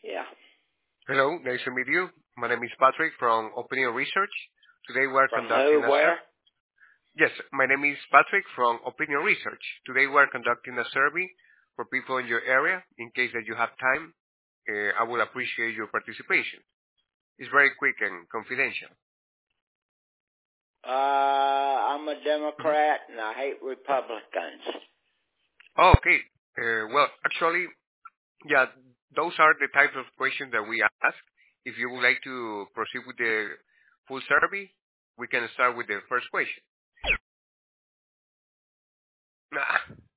Yeah. Hello, nice to meet you. My name is Patrick from Opinion Research. Today we are From conducting who? Where? Yes, my name is Patrick from Opinion Research. Today we are conducting a survey for people in your area. In case that you have time, I will appreciate your participation. It's very quick and confidential. I'm a Mhm. Democrat and I hate Republicans. Oh, okay. Well, actually, yeah, those are the types of questions that we ask. If you would like to proceed with the full survey, we can start with the first question.